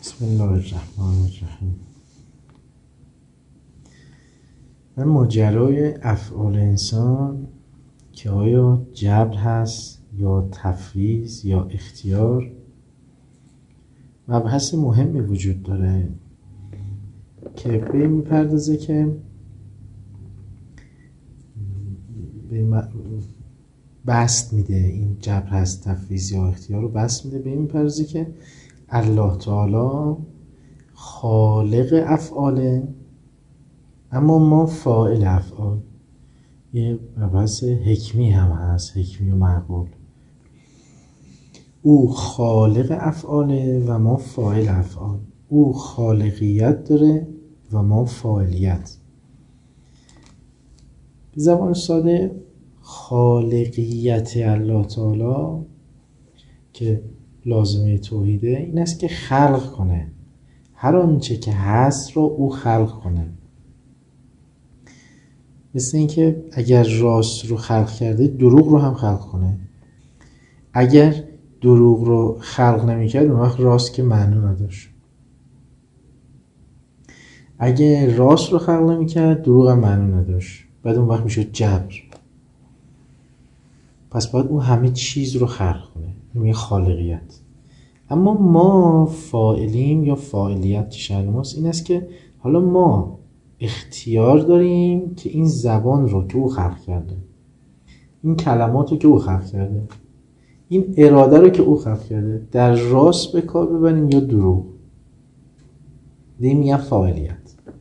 بسم الله الرحمن الرحیم. من ماجرای افعال انسان که آیا جبر هست یا تفویض یا اختیار، مبحث مهمی وجود داره که به این میپردازه که بست میده این جبر هست تفویض یا اختیار رو بست میده. به این میپردازه که الله تعالی خالق افعاله اما ما فاعل افعال. یه مبحث حکمی هم هست، حکمی و معقول. او خالق افعاله و ما فاعل افعال. او خالقیت داره و ما فاعلیت. به زبان ساده خالقیت الله تعالی که لازمه توحیده این است که خلق کنه، هر آنچه که هست رو او خلق کنه. مثل این که اگر راست رو خلق کرده دروغ رو هم خلق کنه. اگر دروغ رو خلق نمی کرد اون وقت راست که معنی نداشت. اگر راست رو خلق نمی کرد دروغ هم معنی نداشت، بعد اون وقت میشد جبر. پس باید اون همه چیز رو خلق کنه، این خالقیت. اما ما فاعلیم یا فاعلیت که شأن ماست این است که حالا ما اختیار داریم که این زبان رو که او خلق کرده، این کلمات رو که او خلق کرده، این اراده رو که او خلق کرده در راست به کار ببریم یا دروغ. دیگه میگم فاعلیت،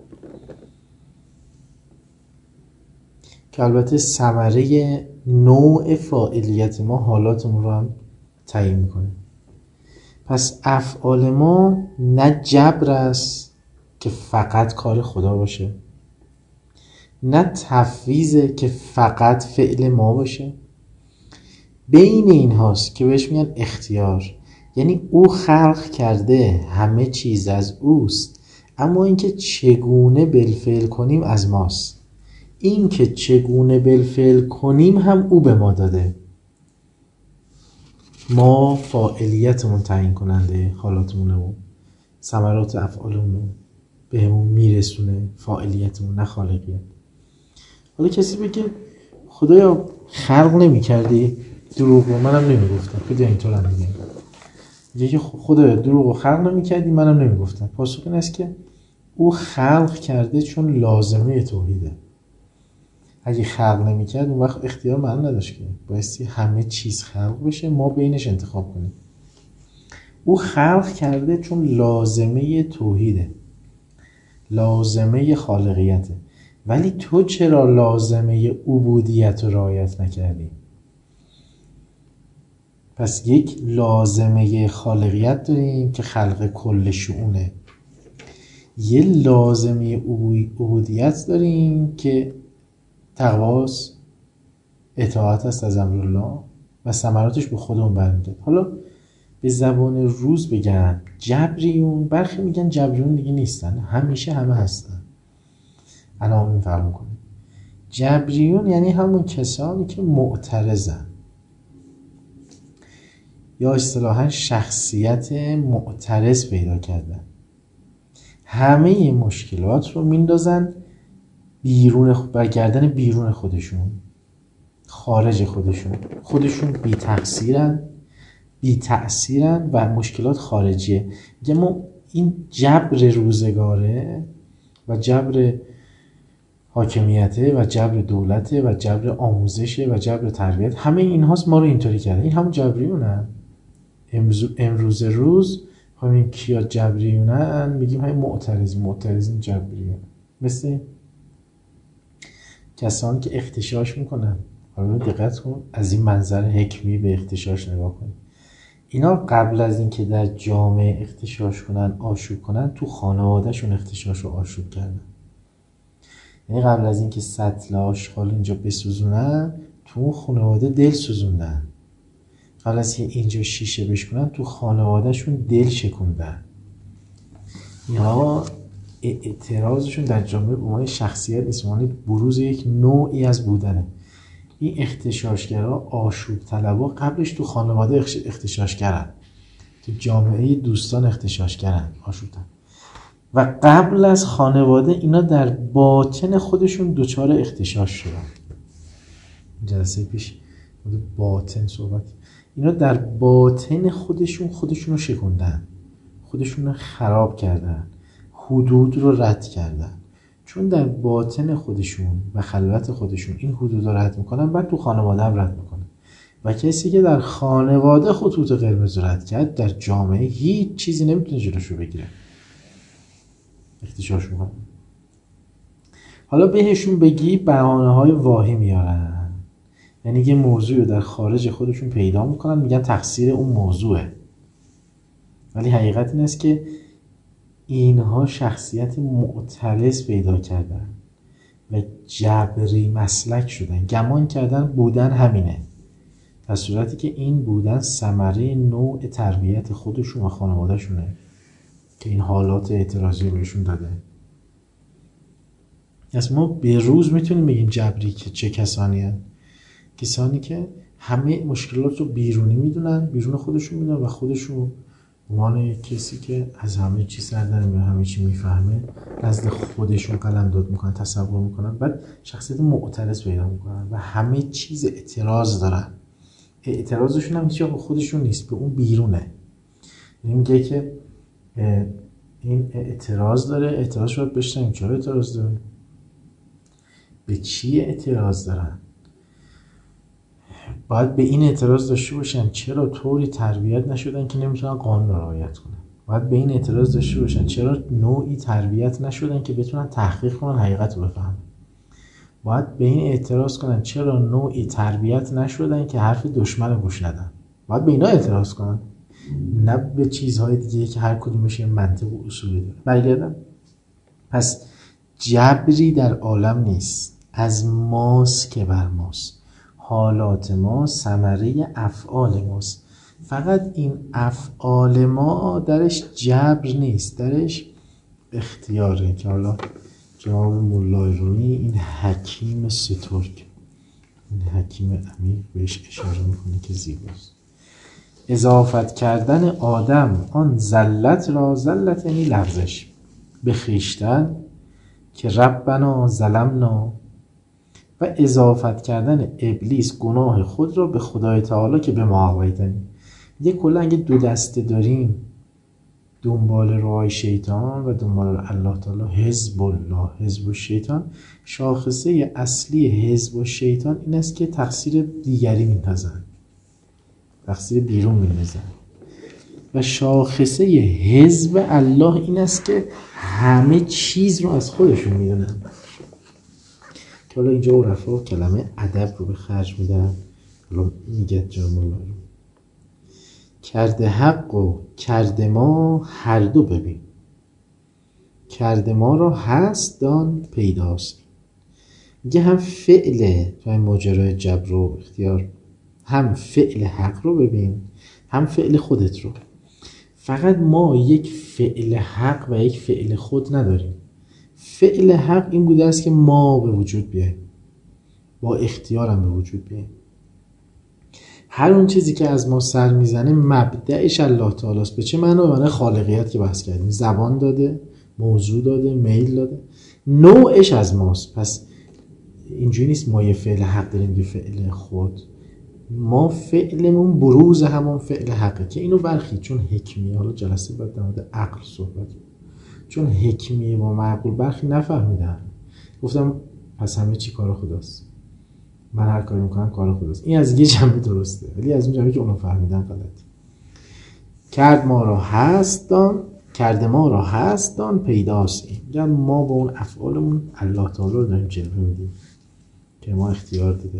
که البته ثمره نوع فاعلیت ما حالاتمون رو هم تعیین میکنه. پس افعال ما نه جبر است که فقط کار خدا باشه، نه تفویضه که فقط فعل ما باشه. بین این هاست که بهش میگن اختیار. یعنی او خلق کرده، همه چیز از اوست، اما اینکه چگونه بالفعل کنیم از ماست. این که چگونه بالفعل کنیم هم او به ما داده. ما فاعلیتمون تعیین کننده حالاتمونه و ثمرات افعالمون بهمون میرسونه فاعلیتمون، نه خالقیت. حالا کسی بگه خدایا خلق نمی کردی دروغ رو، منم نمی گفتم. خیلی اینطور هم میگه، میگه که خدایا دروغ رو خلق نمی کردی منم نمی گفتم. پاسخ این است که او خلق کرده چون لازمه توحیده. اگه خلق نمی کرد اون وقت اختیار معنی نداشت که بایستی همه چیز خلق بشه، ما بینش انتخاب کنیم. او خلق کرده چون لازمه توحیده، لازمه خالقیته. ولی تو چرا لازمه عبودیت رو رعایت نکردی؟ پس یک لازمه خالقیت داریم که خلق کل شؤونه، یه لازمه عبودیت داریم که تقواس اطاعت است از امرالله و ثمراتش به خودمون برمیاد. حالا به زبان روز بگن جبریون، برخی میگن جبریون دیگه نیستن، همیشه همه هستن. الان این فرق میکنه. جبریون یعنی همون کسانی که معترضن، یا اصطلاحاً شخصیت معترض پیدا کردن. همه مشکلات رو میندازن برگردن بیرون خودشون، خارج خودشون بی تقصیرن، بی تأثیرن و مشکلات خارجیه. میگه ما این جبر روزگاره و جبر حاکمیته و جبر دولته و جبر آموزشه و جبر تربیت، همه این هاست ما رو اینطوری کرده. این همون جبریونن. امروز روز همین کیا جبریونن؟ میگیم همین معترضین جبریون. مثل کسانی که اختشاش میکنن. حالا دقت کن، از این منظر حکمی به اختشاش نگاه کن. اینا قبل از اینکه در جامعه اختشاش کنن، آشوب کنن، تو خانوادهشون اختشاش رو آشوب کردن. یعنی قبل از اینکه سطل آشغال اینجا بسوزونن، تو اون خانواده دل سوزوندن. قبل از اینکه اینجا شیشه بشکنن، تو خانوادهشون دل شکوندن. یا اعتراضشون در جامعه به عنوان شخصیت نیست، بروز یک نوعی از بودنه. این اختشاشگرا، آشوب طلبا قبلش تو خانواده اختشاش کردن تو جامعه دوستان اغتشاشگرن، آشوبن. و قبل از خانواده اینا در باطن خودشون دچار اغتشاش شدن. جلسه پیش باطن صحبت، اینا در باطن خودشون رو شکندن، خودشون رو خراب کردن، حدود رو رد کردن. چون در باطن خودشون و خلوت خودشون این حدود رو رد میکنن، بعد تو خانواده هم رد میکنن. و کسی که در خانواده خطوط قرمز رو رد کرد، در جامعه هیچ چیزی نمیتونه جلوشو بگیره، اغتشاش میکنن. حالا بهشون بگی بهانه‌های واهی میارن، یعنی یه موضوع رو در خارج خودشون پیدا میکنن، میگن تقصیر اون موضوعه. ولی حقیقت این است که اینها شخصیت معترض پیدا کردن و جبری مسلک شدن، گمان کردن بودن همینه، در صورتی که این بودن ثمره نوع تربیت خودشون و خانوادهشونه که این حالات اعتراضی بهشون داده. از ما به روز میتونیم بگیم جبری که چه کسانی هستند؟ کسانی که همه مشکلات رو بیرونی میدونن، بیرون خودشون میدونن و خودشون عنوان کسی که از همه چی سر در میاره، همه چی میفهمه، نزد خودشون قلمداد میکنن، تصور میکنن، بعد شخصیت معترض پیدا میکنن و همه چیز اعتراض دارن. اعتراضشون هم هیچ به خودشون نیست، به اون بیرونه. یعنی میگه که این اعتراض داره، اعتراض باید بشنیم چرا اعتراض داره، به چی اعتراض دارن، باید به این اعتراض داشته باشن چرا طوری تربیت نشدن که نمیتونن قانون رو رعایت کنن، باید به این اعتراض داشته باشن چرا نوعی تربیت نشدن که بتونن تحقیق کنن، حقیقت رو بفهمن، باید به این اعتراض کنن چرا نوعی تربیت نشدن که حرف دشمن رو گوش ندن، باید به اینا اعتراض کنن، نه به چیزهای دیگه که هر کدومش منطق و اصولی داره. برگردم، پس جبری در عالم نیست، از ماست که بر ماست، حالات ما ثمره افعال ماست. فقط این افعال ما درش جبر نیست، درش اختیاره که حالا جناب مولای رومی این حکیم سترگ، این حکیم عمیق بهش اشاره میکنه که زیباست. اضافت کردن آدم آن زلت را، زلت یعنی لغزش، به خویشتن که ربنا ظلمنا، و اضافت کردن ابلیس گناه خود را به خدای تعالی که به ما آویدنی. یه کلا اگه دو دسته داریم دنبال راه شیطان و دنبال الله تعالی، حزب الله، حزب الشیطان، شاخصه اصلی حزب الشیطان این است که تقصیر دیگری میندازن، تقصیر بیرون میندازن، و شاخصه حزب الله این است که همه چیز رو از خودشون میدونن. که حالا اینجا عرفا کلمه ادب رو به خرج میدن، حالا میگه جناب الله رو کرده حق و کرده ما هر دو ببین، کرده ما را هست دان پیداست. میگه هم فعل تو این ماجرای جبر و اختیار، هم فعل حق رو ببین، هم فعل خودت رو. فقط ما یک فعل حق و یک فعل خود نداریم. فعل حق این بوده است که ما به وجود بیاییم، با اختیارم به وجود بیاییم. هر اون چیزی که از ما سر میزنه مبدأش الله تعالی است. به چه معنا؟ معنی خالقیت که بحث کردیم، زبان داده، موضوع داده، میل داده، نوعش از ماست. پس اینجوری نیست ما یه فعل حق داریم یه فعل خود، ما فعلمون بروز همون فعل حقه که اینو برخی چون حکمیه. حالا جلسه بعد در مورد عقل صحبت، چون حکمیه با معقول برخی نفهمیدن، گفتم پس همه چی کار خداست، من هر کاری میکنم کار خداست. این از یه جنبه درسته، ولی از اون جنبه که اونا فهمیدن غلط. کرد ما را هست دان، کرده ما را هست دان پیداست. این ما با اون افعالمون الله تعالی رو داریم جلوه میدیم که ما اختیار داده.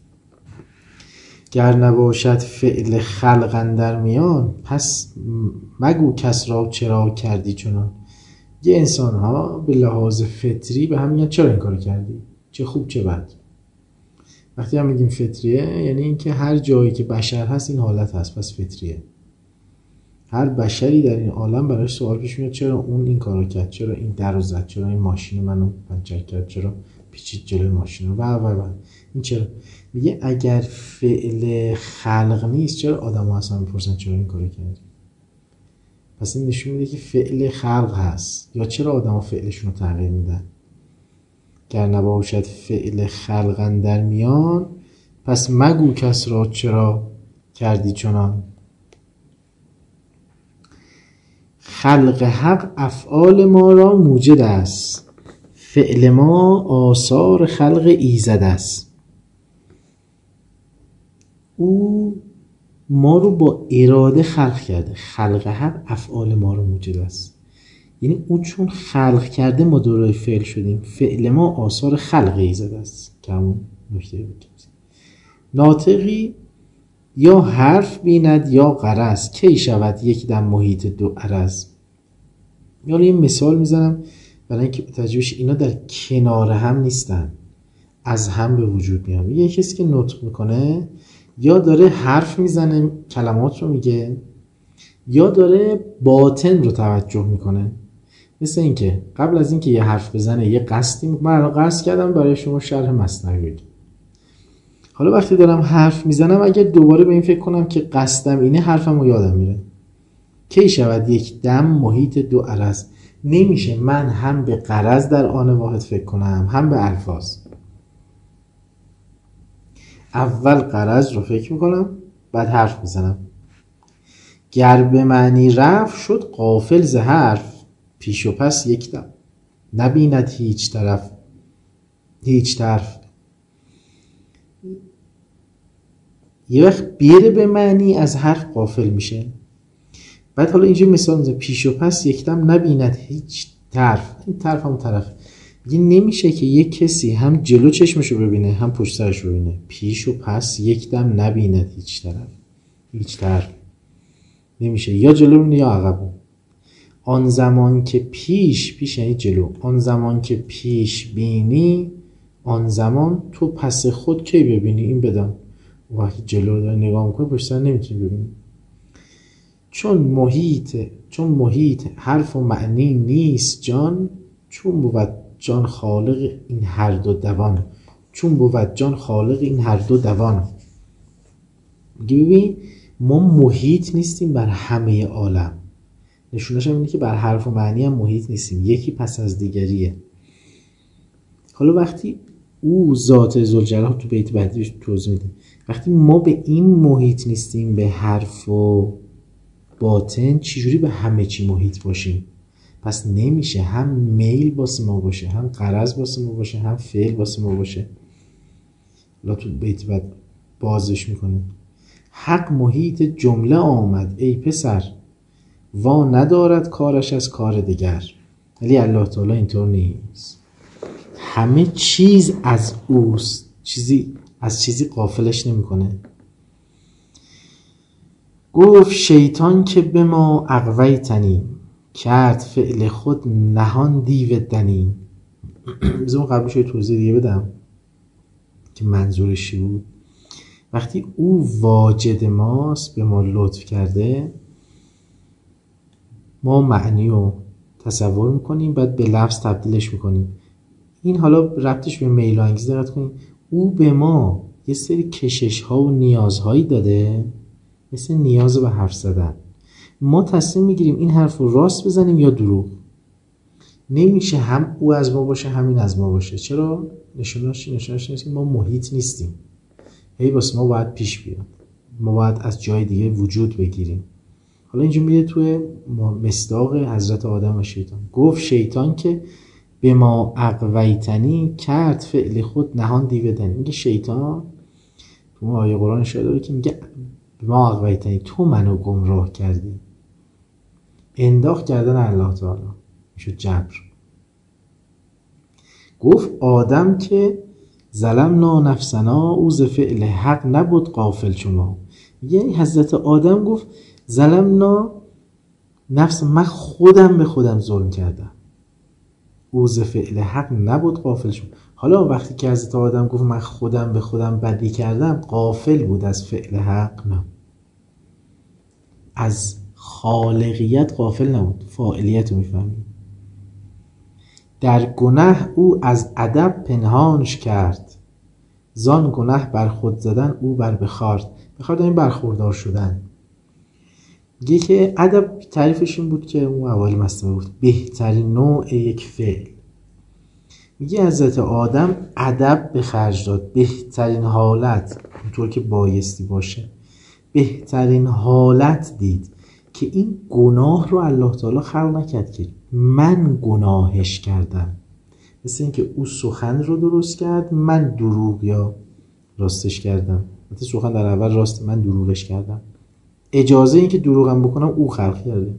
گر نباشد فعل خلق اندر میان، پس مگو کس را چرا کردی چنان. یه انسان ها به لحاظ فطری به هم میگن چرا این کار کردی، چه خوب چه بد. وقتی هم میگیم فطریه یعنی این که هر جایی که بشر هست این حالت هست، پس فطریه. هر بشری در این عالم براش سوال پیش میاد چرا اون این کارو کرد، چرا این درو زد، چرا این ماشین منو پنچر کرد، چرا پیچید جلوی ماشین رو و این چرا. میگه اگر فعل خلق نیست چرا آدم ها اصلا میپرسن چرا این کارو کردی. پس این نشون میده که فعل خلق هست. یا چرا آدم ها فعلشون رو تغییر میدن؟ گر نباشد فعل خلقن در میان، پس مگو کس را چرا کردی چنان. خلق حق افعال ما را موجد است، فعل ما آثار خلق ایزد است. او ما رو با اراده خلق کرده. خلق حق افعال ما رو موجد است، یعنی او چون خلق کرده ما دارای فعل شدیم. فعل ما آثار خلق ایزد است که همون نکته بود. ناطقی یا حرف بیند یا غرض، کی شود یک دم محیط دو عرض. یعنی یه مثال میزنم برای اینکه تجربهش اینا در کنار هم نیستن، از هم به وجود میان. یه کسی که نطق میکنه یا داره حرف میزنه کلمات رو میگه، یا داره باطن رو توجه میکنه. مثل اینکه قبل از اینکه یه حرف بزنه یه قصدی، من الان قصد کردم برای شما شرح مثنوی بگم. حالا وقتی دارم حرف میزنم اگر دوباره به این فکر کنم که قصدم اینه، حرفم رو یادم میره. کی شود یک دم محیط دو عرض. نمیشه من هم به غرض در آن واحد فکر کنم هم به الفاظ. اول غرض رو فکر میکنم بعد حرف میزنم. گر به معنی رفع شد غافل ز حرف، پیش و پس یک دم نبیند هیچ طرف هیچ طرف. یه وقت بیره به معنی از حرف غافل میشه. بعد حالا اینجا مثال میزنم، پیش و پس یک دم نبیند هیچ طرف. این طرف هم طرف. یه نمیشه که یک کسی هم جلو چشمشو ببینه هم پشت سرشو ببینه. پیش و پس یک دم نبیند هیچ طرف هیچ طرف. نمیشه، یا جلو ببینه یا عقب. آن زمان که پیش یعنی جلو، آن زمان که پیش بینی، آن زمان تو پس خود کی ببینی. این بدم وقتی جلو داره نگاه میکنه پشت سر نمیتونی ببینی. چون محیط حرف و معنی نیست جان، چون بود جان خالق این هر دو دوان. چون بود جان خالق این هر دو دوان. ببین ما محیط نیستیم بر همه عالم. نشونش هم اینه که بر حرف و معنی هم محیط نیستیم، یکی پس از دیگریه. حالا وقتی او ذات ذوالجلال تو بیت بعدی توضیح میده، وقتی ما به این محیط نیستیم، به حرف و باطن، چجوری به همه چی محیط باشیم؟ پس نمیشه هم میل واسه ما باشه، هم غرض واسه ما باشه، هم فعل واسه ما باشه. حالا تو بیت بعد بازش میکنه. حق محیط جمله آمد ای پسر، وا ندارد کارش از کار دیگر. ولی الله تعالی اینطور نیست، همه چیز از اوست، چیزی از چیزی غافلش نمیکنه. گفت شیطان که به ما اغویتنی، کرد فعل خود نهان دیو دنی. بذارم قبلش توضیح دیگه بدم که منظورش چی بود. وقتی او واجد ماست، به ما لطف کرده، ما معنی رو تصور میکنیم بعد به لفظ تبدیلش میکنیم. این حالا ربطش به میل و انگیزه دقت کنیم. او به ما یه سری کشش ها و نیازهایی داده، مثل نیاز به حرف زدن. ما تصمیم میگیریم این حرف رو راست بزنیم یا دروغ. نمیشه هم او از ما باشه همین از ما باشه. چرا؟ نشونش نیست، ما محیط نیستیم. هی واسه ما باید پیش بیاد، ما باید از جای دیگه وجود بگیریم. حالا اینجا میده توی مصداق حضرت آدم و شیطان. گفت شیطان که به ما اغویتنی، کرد فعل خود نهان دیو دنی. میگه شیطان تو آیه قرآن اشاره داره که میگه به ما اغویتنی، تو منو گمراه کردی. انداخت کردن الله تعالی میشه جبر. گفت آدم که ظلمنا نفسنا، او ز فعل حق نبود غافل شما. یعنی حضرت آدم گفت ظلمنا نفس، من خودم به خودم ظلم کردم. او ز فعل حق نبود غافل شما. حالا وقتی که حضرت آدم گفت من خودم به خودم بدی کردم، غافل بود از فعل حق؟ نه، از خالقیت غافل نبود، فاعلیت رو میفهمیم. در گناه او از ادب پنهانش کرد، زان گناه بر خود زدن او بر بخارد. بخارد این برخوردار شدن. میگه که ادب تعریفش این بود که اون اول مستمع گفت بهترین نوع یک فعل. میگه حضرت آدم ادب به خرج داد، بهترین حالت اونطور که بایستی باشه، بهترین حالت دید که این گناه رو الله تعالی خلق نکرد که من گناهش کردم، مثل این که او سخن رو درست کرد من دروغ یا راستش کردم. مثل سخن در اول راست، من دروغش کردم. اجازه این که دروغم بکنم او خلق کرده.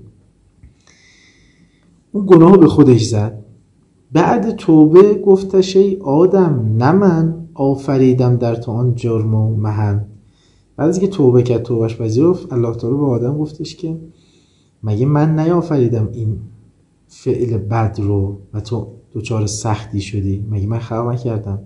اون گناه به خودش زد. بعد توبه گفتش ای آدم نه من آفریدم در تو آن جرم و محن. بعد از اینکه توبه کرد، توبهش پذیرفت، الله تعالی به آدم گفتش که مگه من نیافریدم این فعل بد رو و تو دچار سختی شدی؟ مگه من خلق نکردم؟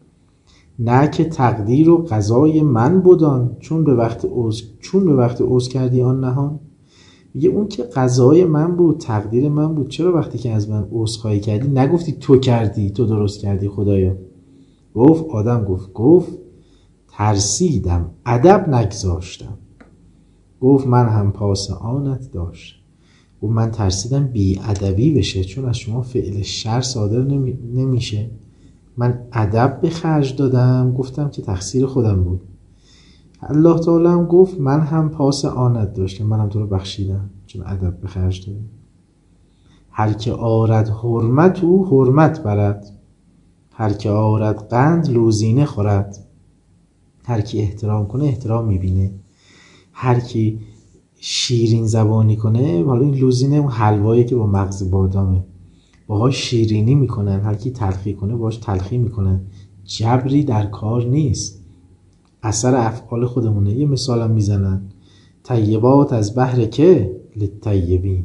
نه که تقدیر و قضای من بودان چون به وقت عذر کردی آن نهان. میگه اون که قضای من بود، تقدیر من بود، چرا وقتی که از من عذرخواهی کردی نگفتی تو کردی، تو درست کردی خدایا؟ گفت آدم گفت ترسیدم ادب نگذاشتم. گفت من هم پاس آنت داشت. گفت من ترسیدم بی ادبی بشه، چون از شما فعل شر صادر نمیشه. من ادب به خرج دادم، گفتم که تقصیر خودم بود. الله تعالی هم گفت من هم پاس آنت داشتم، منم تو رو بخشیدم چون ادب به خرج دادم. هر که آرد حرمت او حرمت برد، هر که آرد قند لوزینه خورد. هر کی احترام کنه احترام میبینه، هر کی شیرین زبانی کنه، حالا این لوزینه اون حلوایی که با مغز بادامه باهاش شیرینی میکنن، هر کی تلخی کنه باهاش تلخی میکنن. جبری در کار نیست، اثر افعال خودمونه. یه مثالم میزنن، طیبات از بهر که للطیبین،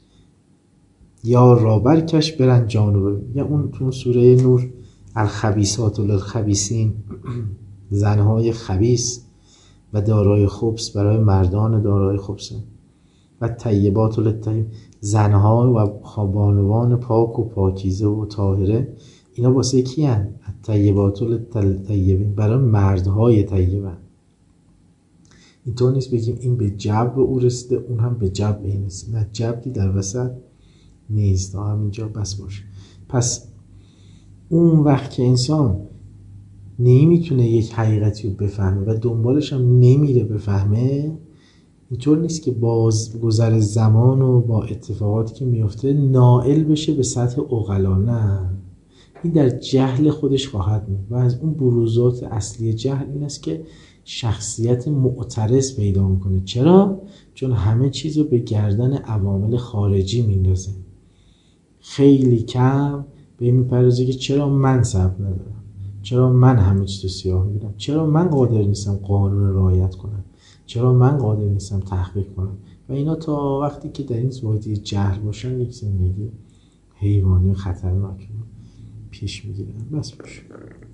یار را برکش برن جانو. یا اون تو سوره نور الخبیثات للخبیثین، زنهای خبیث و دارای خبث برای مردان دارای خبث. و طیبات للطیب، زنها و بانوان پاک و پاکیزه و طاهره، اینا واسه کی هن؟ طیبات للطیبین، برای مردهای طیبه. اینطور نیست بگیم این به جبر او رسیده اون هم به جبر این رسیده، نه، جبری در وسط نیست، همینجا بس باشه. پس اون وقت که انسان نمیتونه یک حقیقتی رو بفهمه و دنبالش هم نمیره بفهمه، اینطور نیست که باز گذر زمان و با اتفاقاتی که میفته نائل بشه به سطح عقلا. نه، این در جهل خودش خواهد موند و از اون بروزات اصلی جهل این است که شخصیت معترض پیدا میکنه. چرا؟ چون همه چیز رو به گردن عوامل خارجی میندازه، خیلی کم به این میپردازه که چرا من صبر ندارم، چرا من همه چیز رو سیاه میبینم، چرا من قادر نیستم قانون رعایت کنم، چرا من قادر نیستم تحقیق کنم. و اینا تا وقتی که در این وادی جهل باشن یک زندگی حیوانی و خطرناک پیش میگیرن. بس باشه.